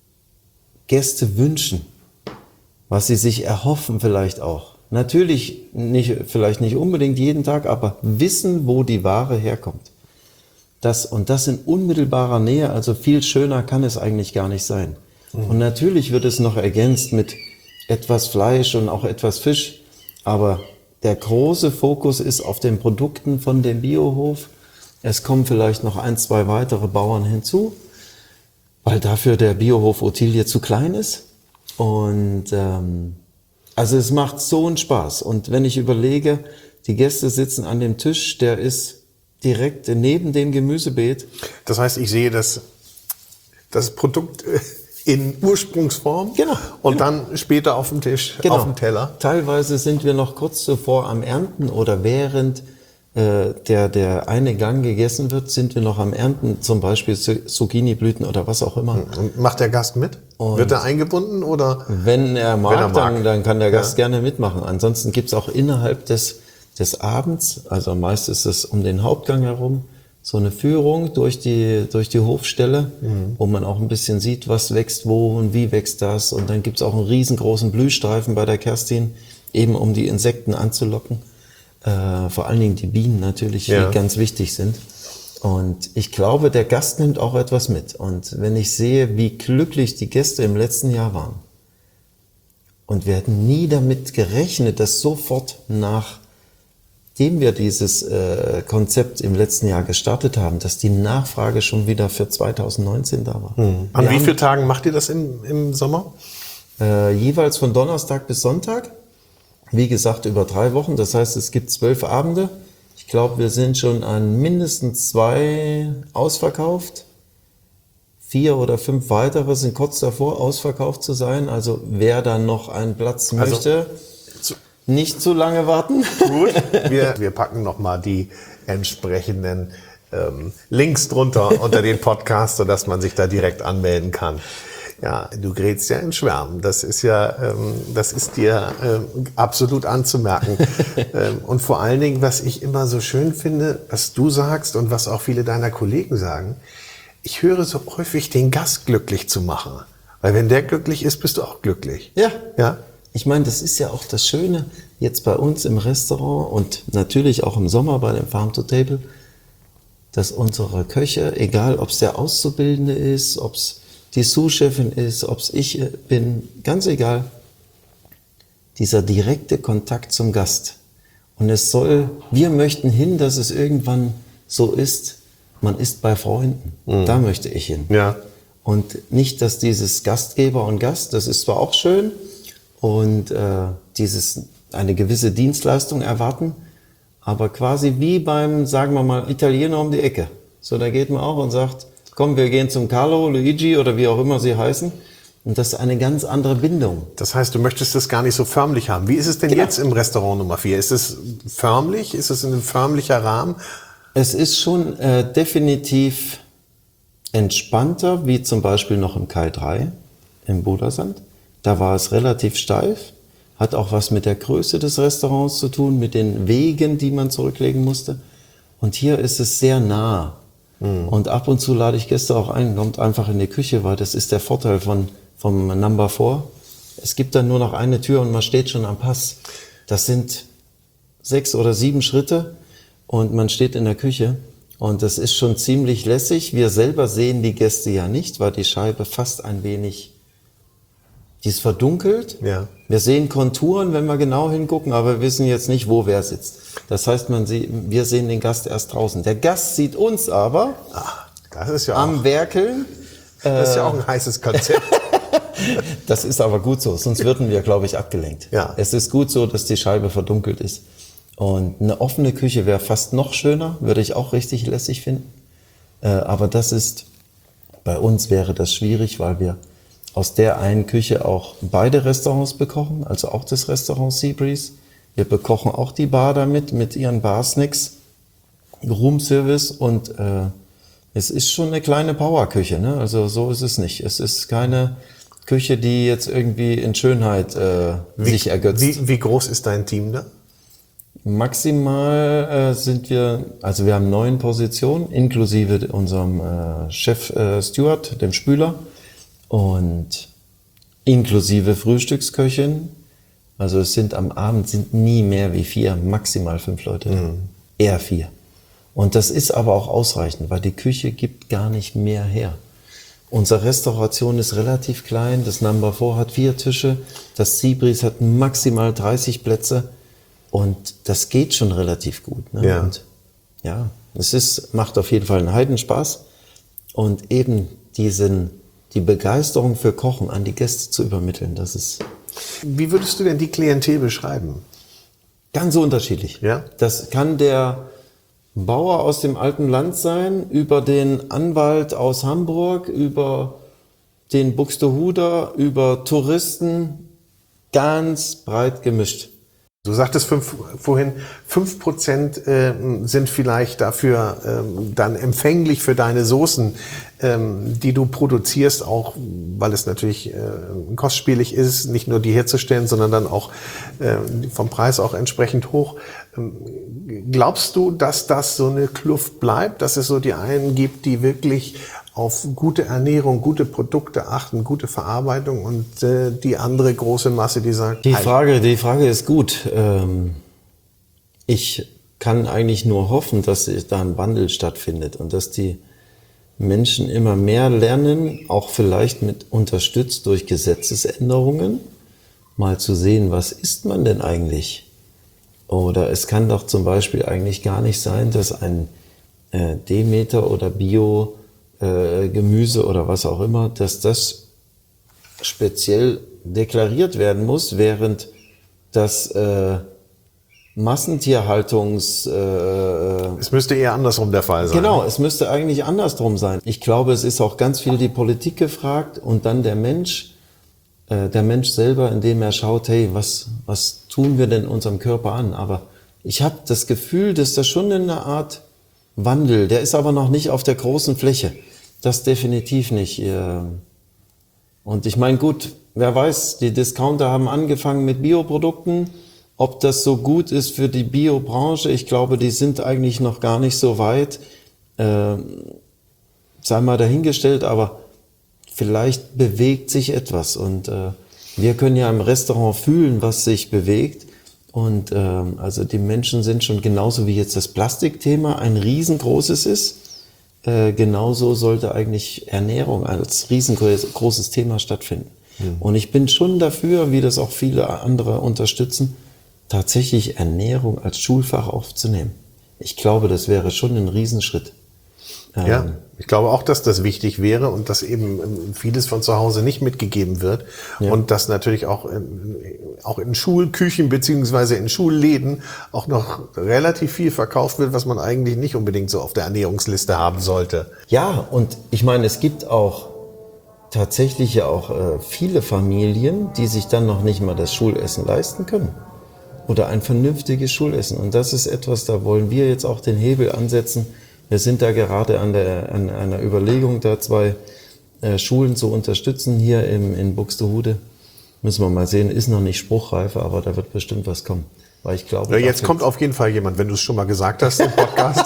Gäste wünschen, was sie sich erhoffen vielleicht auch. Natürlich vielleicht nicht unbedingt jeden Tag, aber wissen, wo die Ware herkommt. Das in unmittelbarer Nähe, also viel schöner kann es eigentlich gar nicht sein. Und natürlich wird es noch ergänzt mit etwas Fleisch und auch etwas Fisch, aber der große Fokus ist auf den Produkten von dem Biohof. Es kommen vielleicht noch 1, 2 weitere Bauern hinzu, weil dafür der Biohof Ottilie zu klein ist. Und also es macht so einen Spaß. Und wenn ich überlege, die Gäste sitzen an dem Tisch, der ist direkt neben dem Gemüsebeet. Das heißt, ich sehe das Produkt in Ursprungsform und dann später auf dem Tisch, auf dem Teller. Teilweise sind wir noch kurz zuvor am Ernten oder während der eine Gang gegessen wird, sind wir noch am Ernten, zum Beispiel Zucchiniblüten oder was auch immer. Und macht der Gast mit? Und wird er eingebunden? Oder? Wenn er mag, dann kann der Gast gerne mitmachen. Ansonsten gibt's auch innerhalb des Abends, also meist ist es um den Hauptgang herum, so eine Führung durch die Hofstelle, wo man auch ein bisschen sieht, was wächst wo und wie wächst das. Und dann gibt's auch einen riesengroßen Blühstreifen bei der Kerstin, eben um die Insekten anzulocken. Vor allen Dingen die Bienen natürlich, die ganz wichtig sind. Und ich glaube, der Gast nimmt auch etwas mit. Und wenn ich sehe, wie glücklich die Gäste im letzten Jahr waren, und wir hätten nie damit gerechnet, dass sofort nachdem wir dieses Konzept im letzten Jahr gestartet haben, dass die Nachfrage schon wieder für 2019 da war. An wie vielen Tagen macht ihr das im Sommer? Jeweils von Donnerstag bis Sonntag. Wie gesagt, über 3 Wochen. Das heißt, es gibt 12 Abende. Ich glaube, wir sind schon an mindestens 2 ausverkauft. 4 oder 5 weitere sind kurz davor, ausverkauft zu sein. Also wer dann noch einen Platz möchte, nicht zu lange warten. Gut, wir packen nochmal die entsprechenden Links drunter unter den Podcast, sodass man sich da direkt anmelden kann. Ja, du gerätst ja in Schwärmen. Das ist dir absolut anzumerken. Und vor allen Dingen, was ich immer so schön finde, was du sagst und was auch viele deiner Kollegen sagen, ich höre so häufig, den Gast glücklich zu machen. Weil wenn der glücklich ist, bist du auch glücklich. Ja. Ja. Ich meine, das ist ja auch das Schöne jetzt bei uns im Restaurant und natürlich auch im Sommer bei dem Farm to Table, dass unsere Köche, egal ob es der Auszubildende ist, ob es die Sous-Chefin ist, ob es ich bin, ganz egal, dieser direkte Kontakt zum Gast. Und wir möchten hin, dass es irgendwann so ist, man ist bei Freunden. Da möchte ich hin. Ja. Und nicht, dass dieses Gastgeber und Gast, das ist zwar auch schön, und eine gewisse Dienstleistung erwarten, aber quasi wie beim, sagen wir mal, Italiener um die Ecke. So, da geht man auch und sagt, komm, wir gehen zum Carlo, Luigi oder wie auch immer sie heißen. Und das ist eine ganz andere Bindung. Das heißt, du möchtest das gar nicht so förmlich haben. Wie ist es denn jetzt im Restaurant Nummer 4? Ist es förmlich? Ist es ein förmlicher Rahmen? Es ist schon definitiv entspannter, wie zum Beispiel noch im Kai 3 im Budersand. Da war es relativ steif, hat auch was mit der Größe des Restaurants zu tun, mit den Wegen, die man zurücklegen musste. Und hier ist es sehr nah. Und ab und zu lade ich Gäste auch ein, kommt einfach in die Küche, weil das ist der Vorteil vom Number 4. Es gibt dann nur noch eine Tür und man steht schon am Pass. Das sind 6 oder 7 Schritte und man steht in der Küche. Und das ist schon ziemlich lässig. Wir selber sehen die Gäste ja nicht, weil die Scheibe fast ein wenig, die ist verdunkelt. Ja. Wir sehen Konturen, wenn wir genau hingucken, aber wir wissen jetzt nicht, wo wer sitzt. Das heißt, wir sehen den Gast erst draußen. Der Gast sieht uns aber Das ist ja am Werkeln. Das ist ja auch ein heißes Konzept. Das ist aber gut so, sonst würden wir, glaube ich, abgelenkt. Ja. Es ist gut so, dass die Scheibe verdunkelt ist. Und eine offene Küche wäre fast noch schöner, würde ich auch richtig lässig finden. Aber bei uns wäre das schwierig, weil wir aus der einen Küche auch beide Restaurants bekochen, also auch das Restaurant Seabreeze. Wir bekochen auch die Bar damit, mit ihren Bar-Snacks, Roomservice und es ist schon eine kleine Powerküche, ne? Also so ist es nicht. Es ist keine Küche, die jetzt irgendwie in Schönheit sich ergötzt. Wie groß ist dein Team da? Maximal wir haben 9 Positionen, inklusive unserem Chef Steward, dem Spüler, und inklusive Frühstücksköchin. Also es sind am Abend nie mehr wie 4, maximal 5 Leute, eher 4. Und das ist aber auch ausreichend, weil die Küche gibt gar nicht mehr her. Unsere Restauration ist relativ klein, das Number 4 hat 4 Tische, das Seabreeze hat maximal 30 Plätze und das geht schon relativ gut. Ne? Ja. Und ja, macht auf jeden Fall einen Heidenspaß und eben die Begeisterung für Kochen an die Gäste zu übermitteln, das ist... Wie würdest du denn die Klientel beschreiben? Ganz so unterschiedlich. Ja? Das kann der Bauer aus dem alten Land sein, über den Anwalt aus Hamburg, über den Buxtehuder, über Touristen, ganz breit gemischt. Du sagtest vorhin, 5% sind vielleicht dafür dann empfänglich für deine Soßen, die du produzierst, auch weil es natürlich kostspielig ist, nicht nur die herzustellen, sondern dann auch vom Preis auch entsprechend hoch. Glaubst du, dass das so eine Kluft bleibt, dass es so die einen gibt, die wirklich auf gute Ernährung, gute Produkte achten, gute Verarbeitung und die andere große Masse, die sagt... Die Frage ist gut. Ich kann eigentlich nur hoffen, dass da ein Wandel stattfindet und dass die Menschen immer mehr lernen, auch vielleicht unterstützt durch Gesetzesänderungen, mal zu sehen, was isst man denn eigentlich? Oder es kann doch zum Beispiel eigentlich gar nicht sein, dass ein Demeter oder Bio Gemüse oder was auch immer, dass das speziell deklariert werden muss, während das Massentierhaltungs... Es müsste eher andersrum der Fall sein. Genau, es müsste eigentlich andersrum sein. Ich glaube, es ist auch ganz viel die Politik gefragt und dann der Mensch selber, indem er schaut, hey, was tun wir denn unserem Körper an? Aber ich habe das Gefühl, dass da schon eine Art Wandel, der ist aber noch nicht auf der großen Fläche. Das definitiv nicht. Und ich meine, gut, wer weiß, die Discounter haben angefangen mit Bioprodukten. Ob das so gut ist für die Biobranche, ich glaube, die sind eigentlich noch gar nicht so weit. Sei mal dahingestellt, aber vielleicht bewegt sich etwas. Und wir können ja im Restaurant fühlen, was sich bewegt. Und also die Menschen sind schon genauso wie jetzt das Plastikthema ein riesengroßes ist. Genauso sollte eigentlich Ernährung als riesengroßes Thema stattfinden. Und ich bin schon dafür, wie das auch viele andere unterstützen, tatsächlich Ernährung als Schulfach aufzunehmen. Ich glaube, das wäre schon ein Riesenschritt. Ja, ich glaube auch, dass das wichtig wäre und dass eben vieles von zu Hause nicht mitgegeben wird. Ja. Und dass natürlich auch in Schulküchen beziehungsweise in Schulläden auch noch relativ viel verkauft wird, was man eigentlich nicht unbedingt so auf der Ernährungsliste haben sollte. Ja, und ich meine, es gibt auch tatsächlich ja auch viele Familien, die sich dann noch nicht mal das Schulessen leisten können. Oder ein vernünftiges Schulessen. Und das ist etwas, da wollen wir jetzt auch den Hebel ansetzen. Wir sind da gerade an einer Überlegung, da 2 Schulen zu unterstützen hier in Buxtehude. Müssen wir mal sehen, ist noch nicht spruchreif, aber da wird bestimmt was kommen. Weil ich glaube, ja, jetzt kommt auf jeden Fall jemand, wenn du es schon mal gesagt hast im Podcast.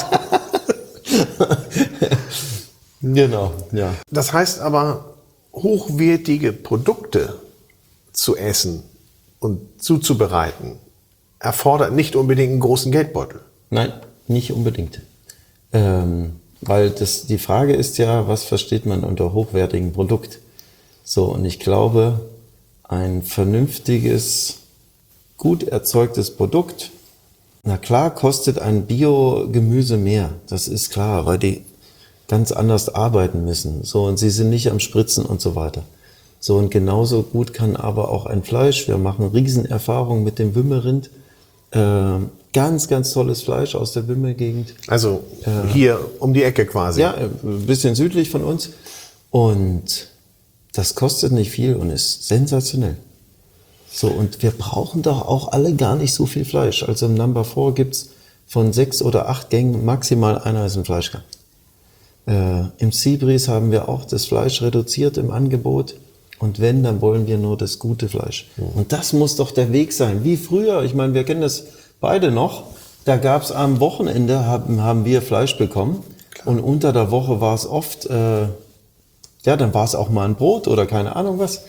Genau, ja. Das heißt aber, hochwertige Produkte zu essen und zuzubereiten, erfordert nicht unbedingt einen großen Geldbeutel. Nein, nicht unbedingt. Weil die Frage ist ja, was versteht man unter hochwertigem Produkt? So, und ich glaube, ein vernünftiges, gut erzeugtes Produkt, na klar, kostet ein Bio-Gemüse mehr. Das ist klar, weil die ganz anders arbeiten müssen. So, und sie sind nicht am Spritzen und so weiter. So, und genauso gut kann aber auch ein Fleisch. Wir machen Riesenerfahrungen mit dem Wümmerind. Ganz, ganz tolles Fleisch aus der Wümme-Gegend. Also hier um die Ecke quasi. Ja, ein bisschen südlich von uns. Und das kostet nicht viel und ist sensationell. So, und wir brauchen doch auch alle gar nicht so viel Fleisch. Also im Number 4 gibt's von 6 oder 8 Gängen maximal einer ist ein Fleischgang. Im Seabreeze haben wir auch das Fleisch reduziert im Angebot. Und wenn, dann wollen wir nur das gute Fleisch. Und das muss doch der Weg sein. Wie früher, ich meine, wir kennen das beide noch. Da gab's am Wochenende, haben wir Fleisch bekommen. Klar. Und unter der Woche war es oft, dann war es auch mal ein Brot oder keine Ahnung was.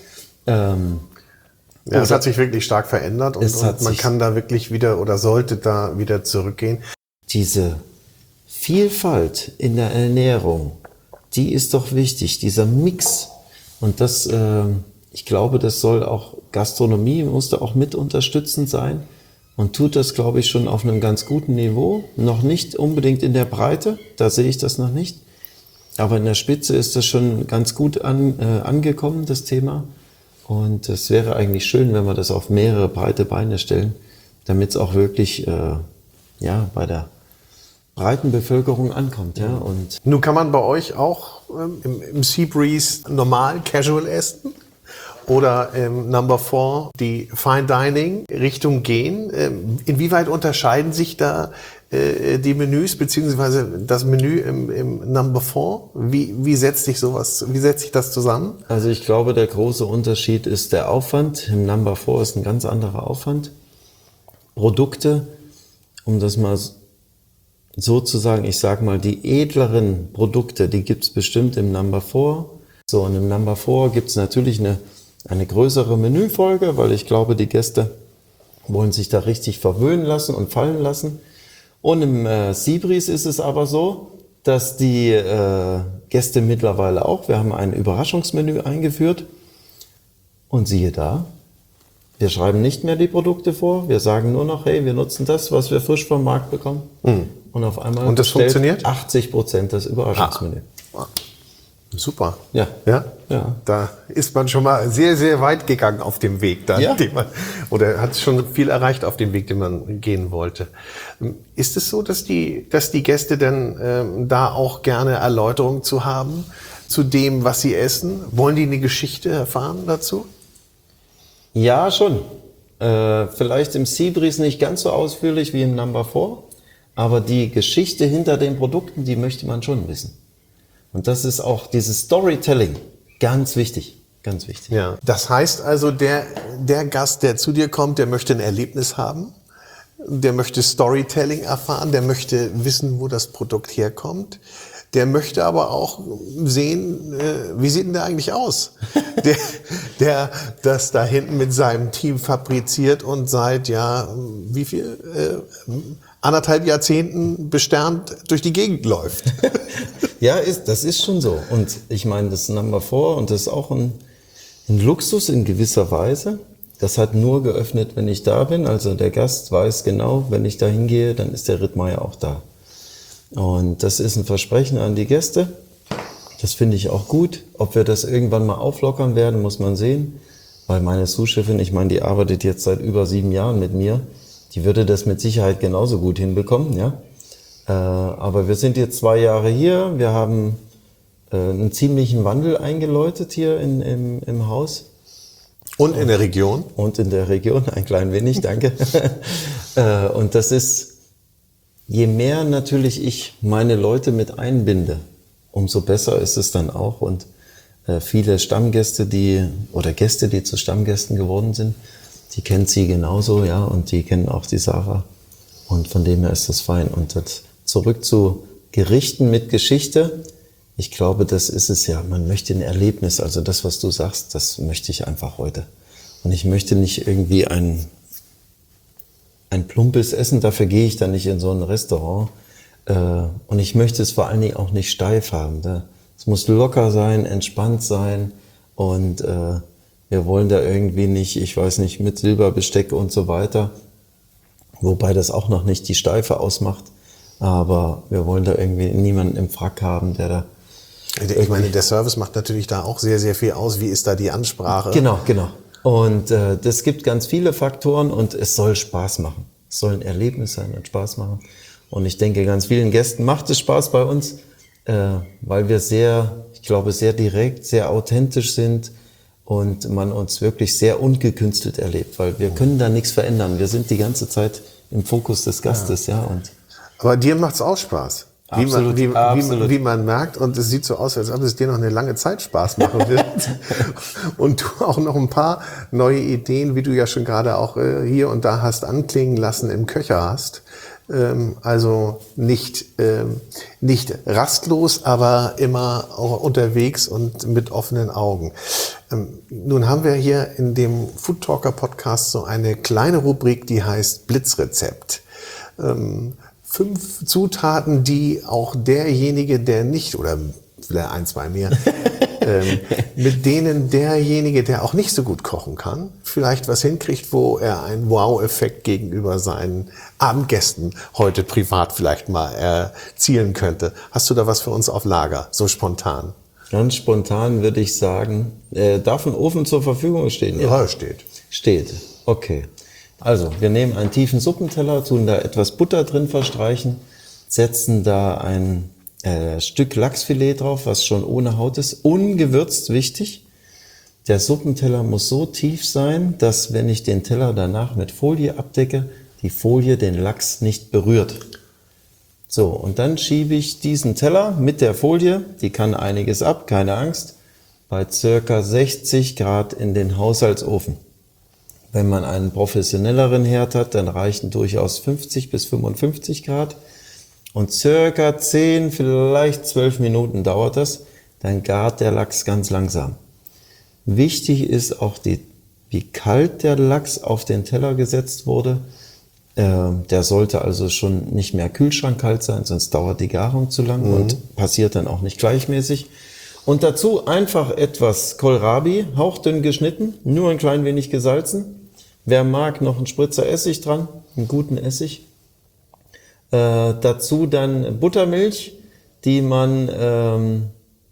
Es hat sich wirklich stark verändert und man kann da wirklich wieder oder sollte da wieder zurückgehen. Diese Vielfalt in der Ernährung, die ist doch wichtig, dieser Mix. Und das, ich glaube, das soll auch Gastronomie, muss da auch mit unterstützend sein und tut das, glaube ich, schon auf einem ganz guten Niveau. Noch nicht unbedingt in der Breite, da sehe ich das noch nicht. Aber in der Spitze ist das schon ganz gut angekommen, das Thema. Und es wäre eigentlich schön, wenn wir das auf mehrere breite Beine stellen, damit es auch wirklich bei der breiten Bevölkerung ankommt. Ja? Und nun kann man bei euch auch im Seabreeze normal Casual essen oder im Number 4 die Fine Dining Richtung gehen. Inwieweit unterscheiden sich da die Menüs beziehungsweise das Menü im Number 4? Wie setzt sich das zusammen? Also ich glaube, der große Unterschied ist der Aufwand. Im Number 4 ist ein ganz anderer Aufwand. Produkte, um das mal sozusagen, ich sag mal, die edleren Produkte, die gibt's bestimmt im Number 4. So, und im Number 4 gibt's natürlich eine größere Menüfolge, weil ich glaube, die Gäste wollen sich da richtig verwöhnen lassen und fallen lassen. Und im Seabreeze ist es aber so, dass die Gäste mittlerweile auch, wir haben ein Überraschungsmenü eingeführt und siehe da, wir schreiben nicht mehr die Produkte vor, wir sagen nur noch, hey, wir nutzen das, was wir frisch vom Markt bekommen. Und auf einmal und das funktioniert? 80% das Überraschungsmenü. Super. Ja. Ja? Ja. Da ist man schon mal sehr, sehr weit gegangen auf dem Weg, dann, Ja. oder hat schon viel erreicht auf dem Weg, den man gehen wollte. Ist es so, dass die Gäste denn da auch gerne Erläuterungen zu haben, zu dem, was sie essen? Wollen die eine Geschichte erfahren dazu? Ja, schon. Vielleicht im Seabreeze nicht ganz so ausführlich wie im Number 4, aber die Geschichte hinter den Produkten, die möchte man schon wissen. Und das ist auch dieses Storytelling ganz wichtig, ganz wichtig. Ja. Das heißt also, der Gast, der zu dir kommt, der möchte ein Erlebnis haben, der möchte Storytelling erfahren, der möchte wissen, wo das Produkt herkommt. Der möchte aber auch sehen, wie sieht denn der eigentlich aus? Der das da hinten mit seinem Team fabriziert und seit, wie viel? 1,5 Jahrzehnten besternt durch die Gegend läuft. Ja, das ist schon so. Und ich meine, das Number 4, und das ist auch ein Luxus in gewisser Weise. Das hat nur geöffnet, wenn ich da bin. Also der Gast weiß genau, wenn ich da hingehe, dann ist der Rittmeier auch da. Und das ist ein Versprechen an die Gäste. Das finde ich auch gut. Ob wir das irgendwann mal auflockern werden, muss man sehen. Weil meine Sous-Chefin, ich meine, die arbeitet jetzt seit über 7 Jahren mit mir. Die würde das mit Sicherheit genauso gut hinbekommen, ja. Aber wir sind jetzt 2 Jahre hier. Wir haben einen ziemlichen Wandel eingeläutet hier im Haus. Und in der Region? Und in der Region, ein klein wenig, danke. Und das ist, je mehr natürlich ich meine Leute mit einbinde, umso besser ist es dann auch. Und viele Stammgäste, Gäste, die zu Stammgästen geworden sind, die kennt sie genauso, ja, und die kennen auch die Sarah. Und von dem her ist das fein. Und das zurück zu Gerichten mit Geschichte. Ich glaube, das ist es ja. Man möchte ein Erlebnis, also das, was du sagst, das möchte ich einfach heute. Und ich möchte nicht irgendwie ein plumpes Essen, dafür gehe ich dann nicht in so ein Restaurant. Und ich möchte es vor allen Dingen auch nicht steif haben. Es muss locker sein, entspannt sein und wir wollen da irgendwie nicht, ich weiß nicht, mit Silberbesteck und so weiter, wobei das auch noch nicht die Steife ausmacht, aber wir wollen da irgendwie niemanden im Frack haben, der da... Ich meine, der Service macht natürlich da auch sehr, sehr viel aus. Wie ist da die Ansprache? Genau. Und das gibt ganz viele Faktoren und es soll Spaß machen. Es soll ein Erlebnis sein und Spaß machen. Und ich denke, ganz vielen Gästen macht es Spaß bei uns, weil wir sehr direkt, sehr authentisch sind und man uns wirklich sehr ungekünstelt erlebt, weil wir können da nichts verändern. Wir sind die ganze Zeit im Fokus des Gastes, ja. Und aber dir macht's auch Spaß. Absolut. Wie man merkt, und es sieht so aus, als ob es dir noch eine lange Zeit Spaß machen wird. Und du auch noch ein paar neue Ideen, wie du ja schon gerade auch hier und da hast anklingen lassen, im Köcher hast. Also nicht rastlos, aber immer auch unterwegs und mit offenen Augen. Nun haben wir hier in dem Food Talker Podcast so eine kleine Rubrik, die heißt Blitzrezept. 5 Zutaten, die auch derjenige, der nicht, oder vielleicht 1, 2 mehr, mit denen derjenige, der auch nicht so gut kochen kann, vielleicht was hinkriegt, wo er einen Wow-Effekt gegenüber seinen Abendgästen heute privat vielleicht mal erzielen könnte. Hast du da was für uns auf Lager, so spontan? ganz spontan würde ich sagen, darf ein Ofen zur Verfügung stehen? Ja, steht. Steht, okay. Also, wir nehmen einen tiefen Suppenteller, tun da etwas Butter drin verstreichen, setzen da ein Stück Lachsfilet drauf, was schon ohne Haut ist, ungewürzt, wichtig. Der Suppenteller muss so tief sein, dass, wenn ich den Teller danach mit Folie abdecke, die Folie den Lachs nicht berührt. So, und dann schiebe ich diesen Teller mit der Folie, die kann einiges ab, keine Angst, bei circa 60 Grad in den Haushaltsofen. Wenn man einen professionelleren Herd hat, dann reichen durchaus 50 bis 55 Grad. Und circa 10, vielleicht 12 Minuten dauert das, dann gart der Lachs ganz langsam. Wichtig ist auch, wie kalt der Lachs auf den Teller gesetzt wurde. Der sollte also schon nicht mehr kühlschrankkalt sein, sonst dauert die Garung zu lang und passiert dann auch nicht gleichmäßig. Und dazu einfach etwas Kohlrabi, hauchdünn geschnitten, nur ein klein wenig gesalzen. Wer mag, noch einen Spritzer Essig dran, einen guten Essig. Dazu dann Buttermilch, die man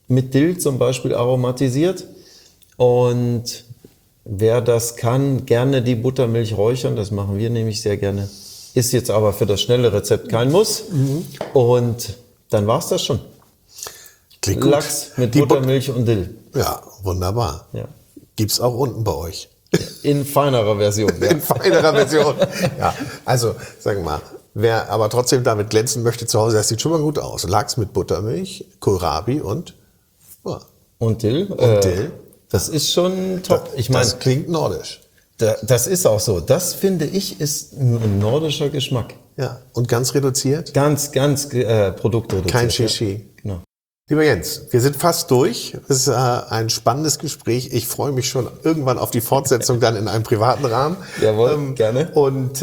mit Dill zum Beispiel aromatisiert. Und wer das kann, gerne die Buttermilch räuchern. Das machen wir nämlich sehr gerne. Ist jetzt aber für das schnelle Rezept kein Muss. Und dann war's das schon. Klingt gut. Lachs mit Buttermilch und Dill. Ja, wunderbar. Ja. Gibt's auch unten bei euch. In feinerer Version. Ja. In feinerer Version. Ja, also, sagen wir mal, wer aber trotzdem damit glänzen möchte zu Hause, das sieht schon mal gut aus. Lachs mit Buttermilch, Kohlrabi und Dill. Dill. Das ist schon top. Ich meine, das klingt nordisch. Das ist auch so. Das, finde ich, ist ein nordischer Geschmack. Ja, und ganz reduziert? Ganz produktreduziert. Kein Shishi. Ja. Genau. Lieber Jens, wir sind fast durch. Es ist ein spannendes Gespräch. Ich freue mich schon irgendwann auf die Fortsetzung dann in einem privaten Rahmen. Jawohl, gerne. Und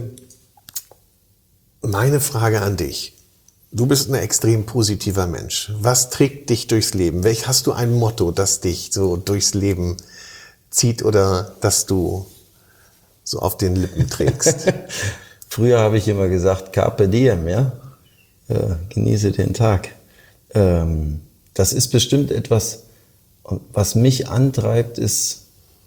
meine Frage an dich. Du bist ein extrem positiver Mensch. Was trägt dich durchs Leben? Hast du ein Motto, das dich so durchs Leben zieht oder das du so auf den Lippen trägst? Früher habe ich immer gesagt, Carpe diem, ja? Genieße den Tag. Das ist bestimmt etwas, was mich antreibt, ist,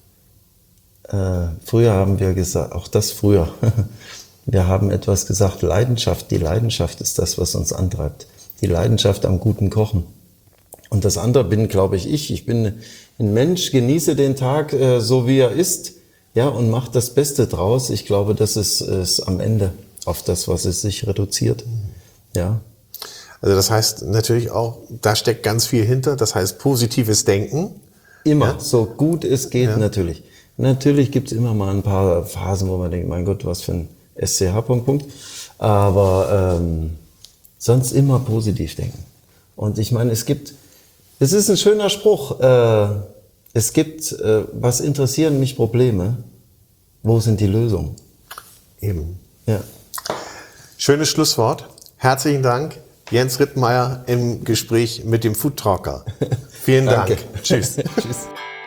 früher haben wir gesagt, auch das früher, wir haben etwas gesagt, Leidenschaft. Die Leidenschaft ist das, was uns antreibt. Die Leidenschaft am guten Kochen. Und das andere bin, glaube ich. Ich bin ein Mensch, genieße den Tag so, wie er ist, ja, und mache das Beste draus. Ich glaube, das ist am Ende auf das, was es sich reduziert. Ja. Also das heißt natürlich auch, da steckt ganz viel hinter. Das heißt positives Denken. Immer, ja? so gut es geht, ja. Natürlich. Natürlich gibt es immer mal ein paar Phasen, wo man denkt, mein Gott, was für ein SCH, Punkt. Aber sonst immer positiv denken. Und ich meine, es ist ein schöner Spruch, es gibt, was interessieren mich Probleme, wo sind die Lösungen? Eben. Ja. Schönes Schlusswort. Herzlichen Dank, Jens Rittmeier im Gespräch mit dem Foodtalker. Vielen Dank. Danke. Tschüss. Tschüss.